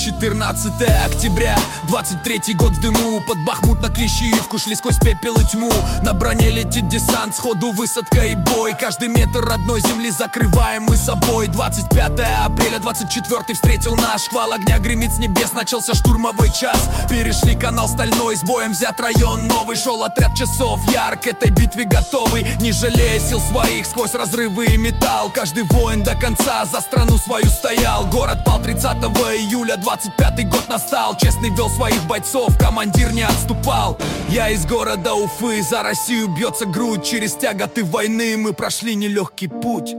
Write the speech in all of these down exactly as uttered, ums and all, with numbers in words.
четырнадцатое октября, двадцать третий год в дыму. Под Бахмут на Клещеевку шли сквозь пепел и тьму. На броне летит десант, сходу высадка и бой. Каждый метр родной земли закрываем мы собой. Двадцать пятое апреля, двадцать четвёртый встретил наш. Шквал огня гремит с небес, начался штурмовой час. Перешли канал стальной, с боем взят район новый. Шел отряд часов, яр к этой битве готовый. Не жалея сил своих, сквозь разрывы и металл. Каждый воин до конца за страну свою стоял. Город пал тридцатого июля, двадцать пятый год настал. Честный вел своих бойцов, командир не отступал. Я из города Уфы, за Россию бьется грудь. Через тяготы войны мы прошли нелегкий путь.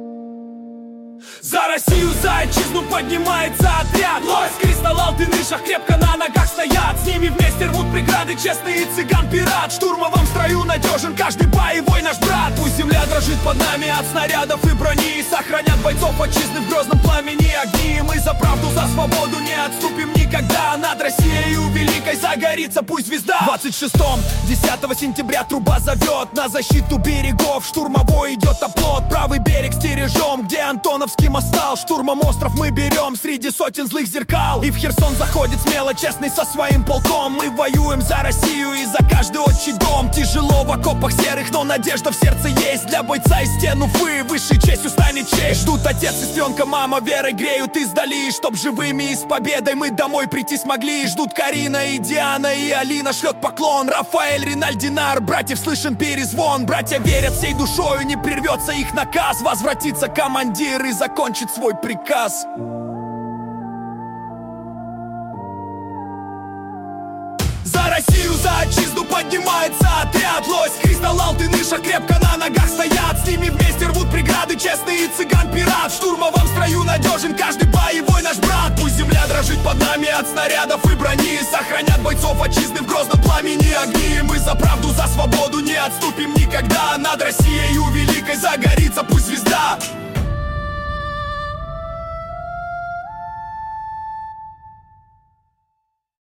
За Россию, за отчизну поднимается отряд. Лось, кристалл, алтын, шах крепко на ногах стоят. С ними вместе рвут преграды честный цыган-пират. В штурмовом строю надежен каждый боевой наш брат. Пусть земля дрожит под нами от снарядов и брони. Сохранят бойцов отчизны в грозном пламени огни. Мы за правду, за свободу не отступим никогда. Над Россией великой загорится пусть звезда. В двадцать шестом, десятого сентября труба зовет на защиту берегов. Штурмовой идет оплот, правый берег стережем, где Антоновский мостал. Штурмом остров мы берем среди сотен злых зеркал. И в Херсон заходит смело честный со своим полком. Мы воюем за Россию и за каждый отчий дом. Тяжело в окопах серых, но надежда в сердце есть. Для бойца из стен Уфы высшей честью станет честь. Ждут отец, сестренка, мама, верой греют издали. Чтоб живыми и с победой мы домой прийти смогли. Ждут Карина и Диана, и Алина шлет поклон. Рафаэль, Риналь, Динар, братьев слышен перезвон. Братья верят всей душою, не прервется их наказ. Возвратится командир и закончит свой приказ. За Россию, за отчизну поднимается отряд. Лось, кристалл, алтын, шах крепко на ногах стоят. С ними вместе рвут преграды честный цыган-пират. В штурмовом строю надежен каждый боевой наш брат. Пусть земля дрожит под нами от снарядов и брони. Сохранят бойцов отчизны в грозном пламени огни. Мы за правду, за свободу не отступим никогда. Над Россией великой загорится пусть звезда.